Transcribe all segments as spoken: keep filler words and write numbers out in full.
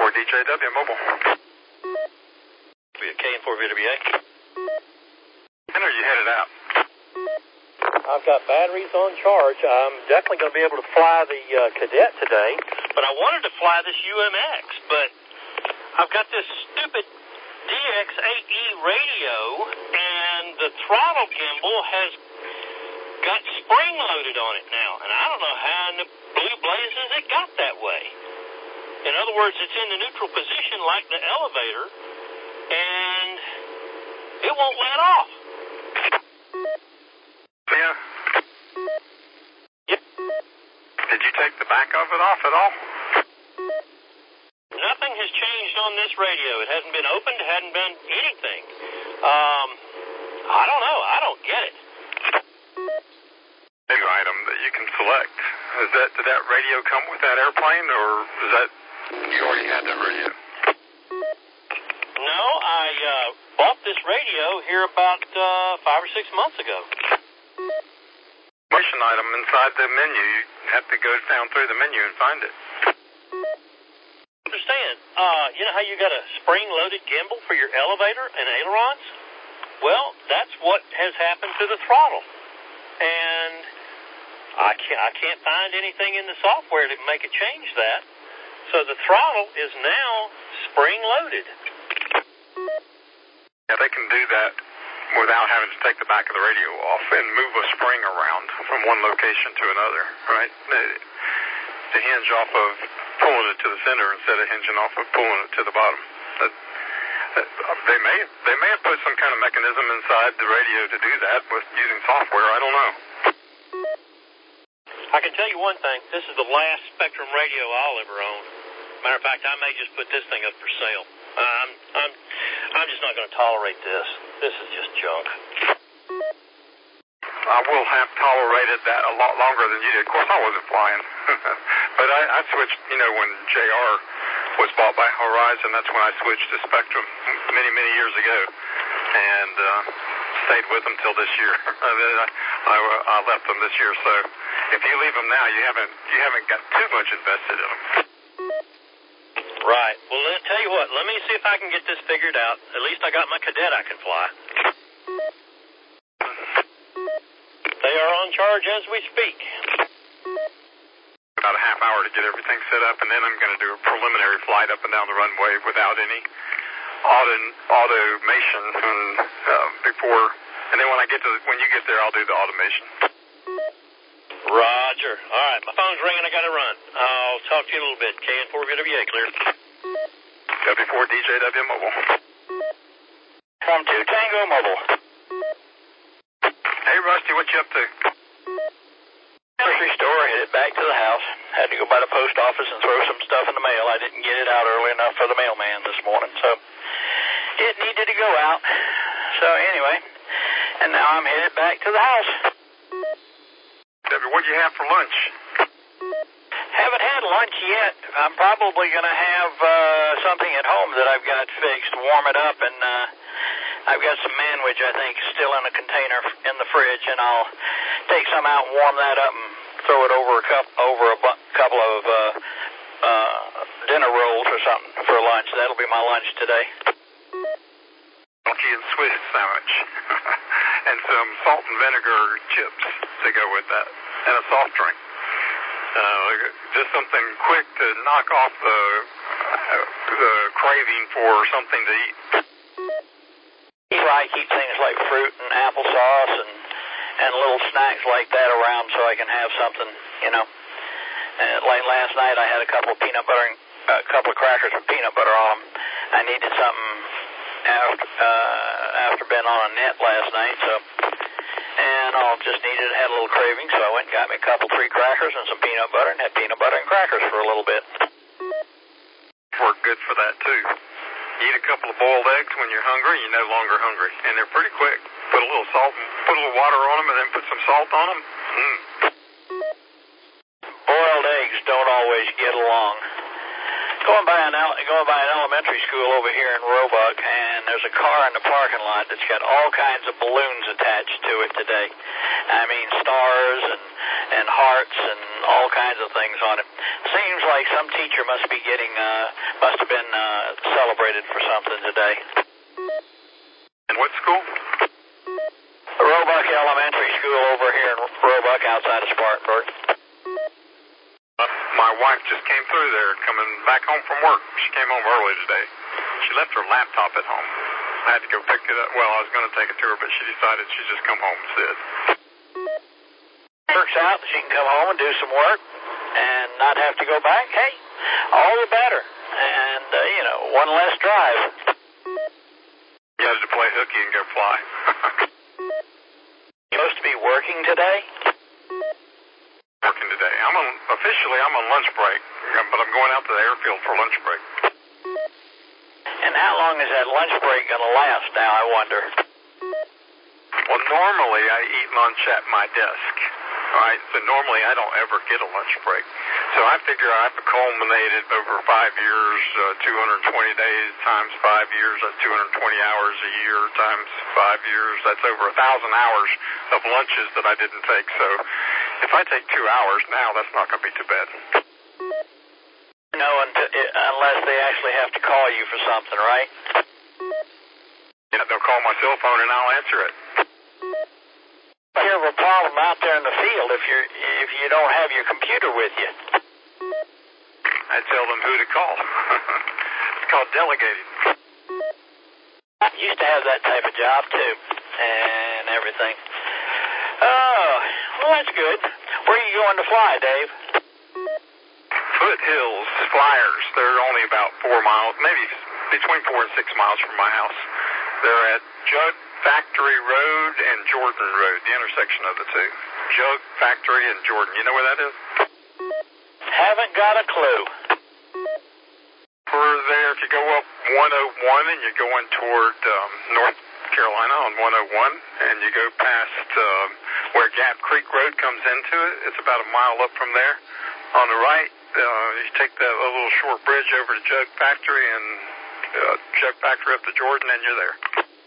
four D J W Mobile. K N four V W A. When are you headed out? I've got batteries on charge. I'm definitely going to be able to fly the uh, Cadet today, but I wanted to fly this U M X, but I've got this stupid D X eight E radio, and the throttle gimbal has got spring-loaded on it now, and I don't know how in the blue blazes it got that way. In other words, it's in the neutral position like the elevator, and it won't let off. Yeah. Yep. Did you take the back of it off at all? Nothing has changed on this radio. It hasn't been opened. It hasn't been anything. Um, I don't know. I don't get it. New item that you can select. Is that, did that radio come with that airplane, or is that, you already had that radio? No, I uh, bought this radio here about uh, five or six months ago. Motion item inside the menu. You have to go down through the menu and find it. Understand? Uh, you know how you got a spring-loaded gimbal for your elevator and ailerons? Well, that's what has happened to the throttle. And I can't, I can't find anything in the software to make it change that. So the throttle is now spring-loaded. Yeah, they can do that without having to take the back of the radio off and move a spring around from one location to another, right? To hinge off of pulling it to the center instead of hinging off of pulling it to the bottom. That, that, they may they may have put some kind of mechanism inside the radio to do that with using software. I don't know. I can tell you one thing. This is the last Spectrum radio I'll ever own. Matter of fact, I may just put this thing up for sale. I'm I'm I'm just not going to tolerate this. This is just junk. I will have tolerated that a lot longer than you did. Of course, I wasn't flying. But I, I switched, you know, when J R was bought by Horizon, that's when I switched to Spectrum many, many years ago. And uh, stayed with them till this year. And then I, I, I left them this year. So if you leave them now, you haven't you haven't got too much invested in them. Right. Well, let tell you what. Let me see if I can get this figured out. At least I got my Cadet I can fly. They are on charge as we speak. About a half hour to get everything set up, and then I'm going to do a preliminary flight up and down the runway without any auto automation and, uh, before. And then when I get to when you get there, I'll do the automation. Roger. All right, my phone's ringing. I got to run. I'll talk to you in a little bit. K N four V W A, clear. W four D J W Mobile. From two Tango Mobile. Hey, Rusty, what you up to? Grocery store, headed back to the house. Had to go by the post office and throw some stuff in the mail. I didn't get it out early enough for the mailman this morning, so it needed to go out. So anyway, and now I'm headed back to the house. Debbie, what do you have for lunch? Haven't had lunch yet. I'm probably going to have uh, something at home that I've got fixed, warm it up, and uh, I've got some manwich, I think, still in a container in the fridge, and I'll take some out and warm that up and throw it over a, cup, over a bu- couple of uh, uh, dinner rolls or something for lunch. That'll be my lunch today. Monkey and Swiss sandwich. And some salt and vinegar chips to go with that, and a soft drink. Uh, just something quick to knock off the, uh, the craving for something to eat. That's why I keep things like fruit and applesauce and, and little snacks like that around so I can have something, you know. And like last night I had a couple of peanut butter, and, a couple of crackers with peanut butter on them. I needed something after, uh, after being on a net last night, so... And I just needed, had a little craving, so I went and got me a couple, three crackers and some peanut butter, and had peanut butter and crackers for a little bit. Work good for that, too. You eat a couple of boiled eggs when you're hungry, you're no longer hungry. And they're pretty quick. Put a little salt, put a little water on them, and then put some salt on them. Mm. Boiled eggs don't always get along. Going by an going by an elementary school over here in Roebuck, and there's a car in the parking lot that's got all kinds of balloons attached to it today. I mean, stars and and hearts and all kinds of things on it. Seems like some teacher must be getting uh, must have been uh, celebrated for something today. And what school? The Roebuck Elementary School over here in Roebuck, outside of Spartanburg. My wife just came through there, coming back home from work. She came home early today. She left her laptop at home. I had to go pick it up. Well, I was going to take it to her, but she decided she'd just come home instead. Works out. She can come home and do some work and not have to go back. Hey, all the better. And, uh, you know, one less drive. You had to play hooky and go fly. You're supposed to be working today? Working today. I'm on, officially, I'm on lunch break, but I'm going out to the airfield for lunch break. And how long is that lunch break going to last now, I wonder? Well, normally I eat lunch at my desk, all right? So normally I don't ever get a lunch break. So I figure I've culminated over five years, uh, two hundred twenty days times five years, that's two hundred twenty hours a year times five years. That's over one thousand hours of lunches that I didn't take. So if I take two hours now, that's not going to be too bad. No, unless they actually have to call you for something, right? Yeah, they'll call my cell phone and I'll answer it. You have a problem out there in the field if you're if you don't have your computer with you. I tell them who to call. It's called delegating. I used to have that type of job too, and everything. Oh, well, that's good. Where are you going to fly, Dave? Foothills Flyers. They're only about four miles, maybe between four and six miles from my house. They're at Jug Factory Road and Jordan Road, the intersection of the two. Jug Factory and Jordan. You know where that is? Haven't got a clue. For there, if you go up one oh one and you're going toward um, North Carolina on one oh one, and you go past um, where Gap Creek Road comes into it, it's about a mile up from there. On the right, uh, you take that little short bridge over to Jug Factory and uh, Jug Factory up to Jordan, and you're there.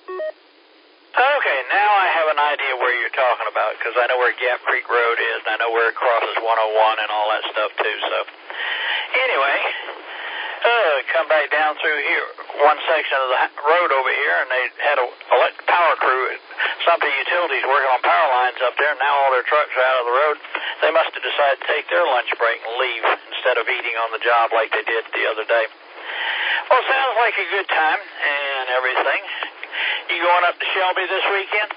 Okay, now I have an idea where you're talking about, because I know where Gap Creek Road is, and I know where it crosses one oh one and all that stuff, too. So, anyway, uh, come back down through here, one section of the road over here, and they had a electric power crew, some of the utilities working on power lines up there, and now all their trucks are out of the road. They must have decided to take their lunch break and leave instead of eating on the job like they did the other day. Well, sounds like a good time and everything. You going up to Shelby this weekend?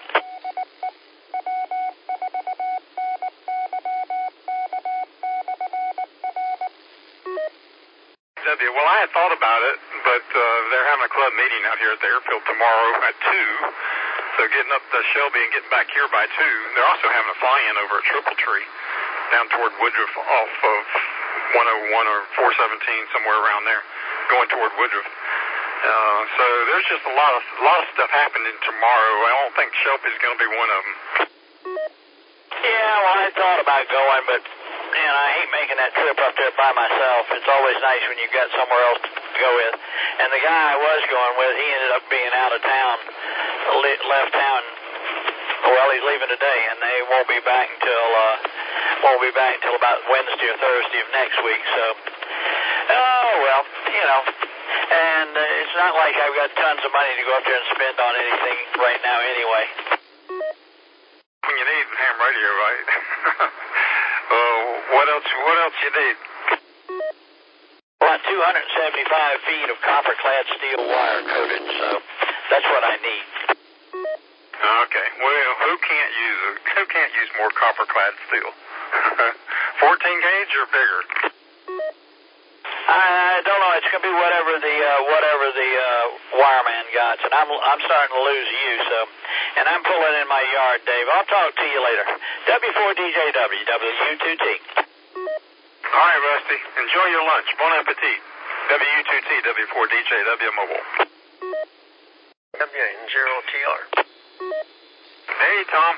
Well, I had thought about it, but uh, they're having a club meeting out here at the airfield tomorrow at two. So getting up to Shelby and getting back here by two. They're also having a fly-in over at Triple Tree down toward Woodruff off of one oh one or four seventeen, somewhere around there, going toward Woodruff. Uh, so there's just a lot of a lot of stuff happening tomorrow. I don't think Shelby's going to be one of them. Yeah, well, I thought about going, but man, I hate making that trip up there by myself. It's always nice when you've got somewhere else to go with. And the guy I was going with, he ended up being out of town, left town. Well, he's leaving today, and they won't be back until uh, won't be back until about Wednesday or Thursday of next week. So, oh well, you know. And uh, it's not like I've got tons of money to go up there and spend on anything right now anyway. When you need ham radio, right? uh, what else What else you need? About two hundred seventy-five feet of copper-clad steel wire coated, so that's what I need. Okay. Well, who can't use a, who can't use more copper-clad steel? fourteen gauge or bigger? I don't know. It's going to be whatever the uh, whatever the uh, wireman got, and I'm I'm starting to lose you. So, and I'm pulling in my yard, Dave. I'll talk to you later. W four D J W W U two T. All right, Rusty. Enjoy your lunch. Bon appetit. W two T W four D J W Mobile. W and zero T R. Hey, Tom.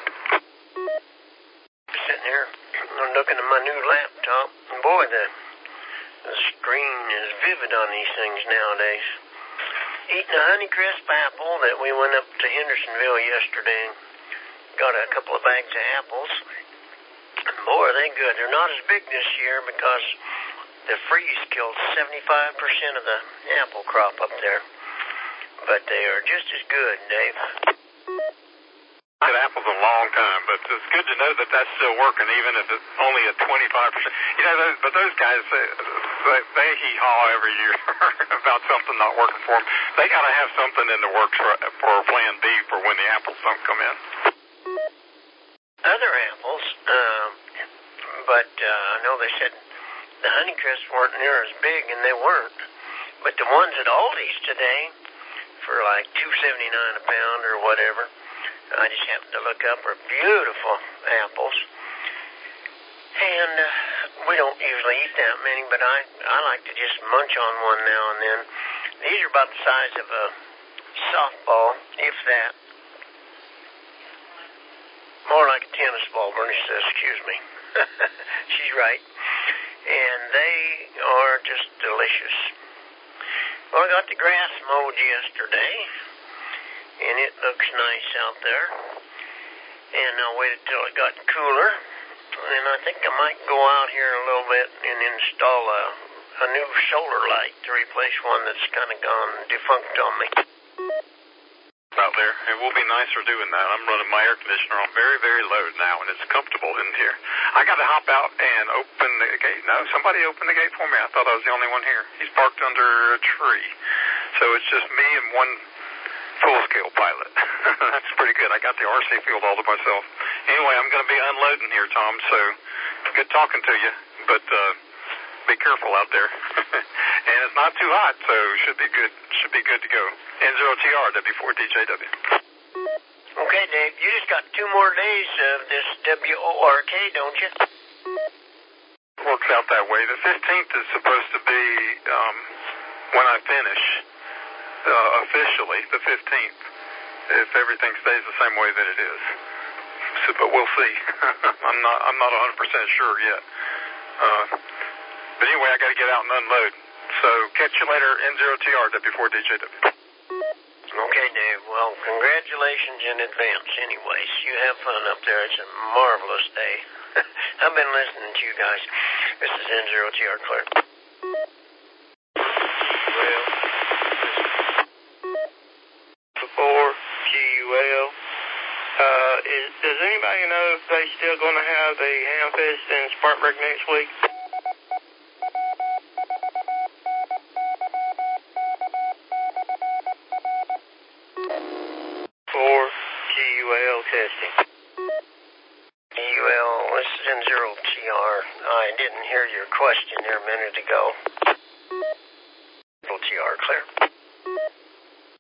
Sitting here, I'm looking at my new laptop, and boy, the The screen is vivid on these things nowadays. Eating a Honeycrisp apple that we went up to Hendersonville yesterday. Got a couple of bags of apples. Boy, are they good. They're not as big this year because the freeze killed seventy-five percent of the apple crop up there. But they are just as good, Dave. I've had apples a long time, but it's good to know that that's still working, even if it's only at twenty-five percent. You know, those, but those guys, they, they, they hee-haw every year about something not working for them. They got to have something in the works for, for Plan B for when the apples don't come in. Other apples, um, but uh, I know they said the Honeycrisp weren't near as big, and they weren't. But the ones at Aldi's today, for like two seventy-nine a pound or whatever, I just happened to look up, are beautiful apples. And uh, we don't usually eat that many, but I, I like to just munch on one now and then. These are about the size of a softball, if that. More like a tennis ball, Bernie says, excuse me. She's right. And they are just delicious. Well, I got the grass mowed yesterday, and it looks nice out there. And I waited till it got cooler, and I think I might go out here a little bit and install a, a new solar light to replace one that's kind of gone defunct on me. Out there, it will be nicer doing that. I'm running my air conditioner on very, very low now, and it's comfortable in here. I got to hop out and open the gate. No, somebody opened the gate for me. I thought I was the only one here. He's parked under a tree. So it's just me and one full-scale pilot. That's pretty good. I got the R C field all to myself. Anyway, I'm going to be unloading here, Tom, so good talking to you, but uh, be careful out there. And it's not too hot, so should be good. Should be good to go. N zero T R, W four D J W. Okay, Dave, you just got two more days of this W O R K, don't you? Works out that way. The fifteenth is supposed to be um, when I finish uh, officially, the fifteenth, if everything stays the same way that it is. So, but we'll see. I'm not I'm not one hundred percent sure yet. Uh, but anyway, I got to get out and unload. So catch you later, N zero T R, W four D J W. Okay, Dave. Well, congratulations in advance anyways. You have fun up there. It's a marvelous day. I've been listening to you guys. This is N zero T R Clear. Well, before G U L, uh, is, does anybody know if they still going to have the Hamfest in Spartanburg next week? For G U L testing. G U L, this is N zero T R. I didn't hear your question there a minute ago. N zero T R, clear.